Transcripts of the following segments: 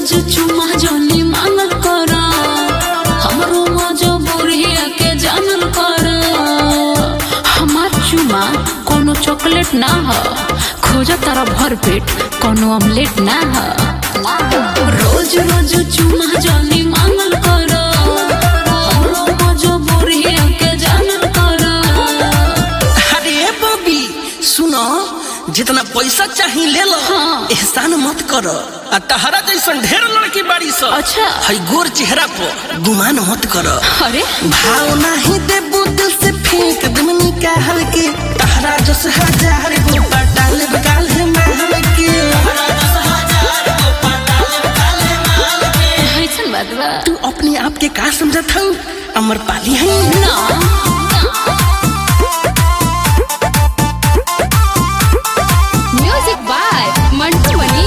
रोज चुमा जानी मांगल कर हमरो मजबूरिया के जानल कर। हमार चुमा कोनो चॉकलेट ना ह, खोजा तारा भर पेट कोनो ऑमलेट ना ह। रोज रोज चुमा जानी मांगल कर हमरो मजबूरिया के जानल कर। अरे बबी सुनो, जितना पैसा चाहिए ले लो, एहसान मत करो। तहरा जैसन ढेर लड़की बाड़ी सब। अच्छा हई गोर चेहरा पर गुमान मत करो। अरे भाव नहीं दे दिल से फेंक दमनी का हल्के। तहरा जस हजार गो पटाल बगाल है महल के। ऐसन बात बा। तू अपने आप के का समझत हूँ? अमर पाली है ना म्यूजिक बाय मंटू मनी।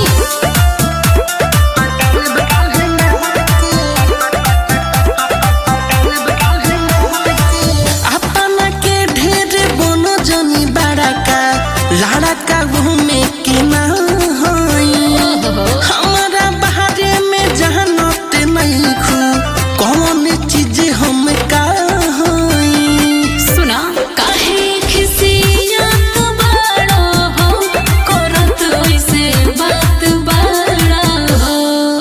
अपना के ढेर बोनो जनी बड़ा का लाड़ा का घूमे के ना होई। हमारा बाहरे में जहानत नहीं खू कौन चीज हम का होई। सुना काहे खिसिया बड़ा हो करत ऐसे बात बड़ा हो।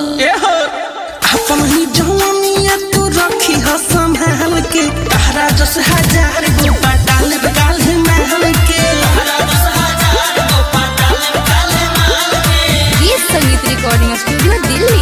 अपन ही जवानिया तू रखी हो संभाल के। तहरा जस हजार गो पटाल बगाल है महल के। गीत संगीत रिकॉर्डिंग स्टूडियो दिल्ली।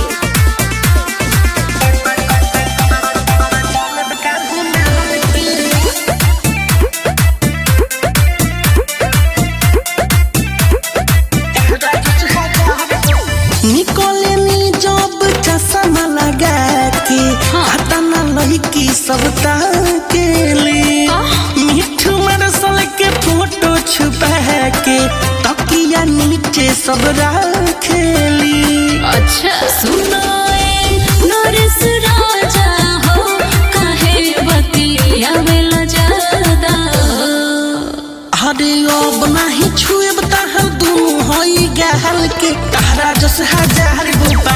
निकोले नी जब चश्मा लगा के खाता न लड़की सब ताकेली। मिठू मरसल के फोटो छुपा के तकिया नीचे सब रखेली। अच्छा सुनो नरेश राजा हो काहे बतिया वेला ज्यादा। अरे अब नहीं छुएब तहर दूँ होई गहल के। तहरा जस हजार गो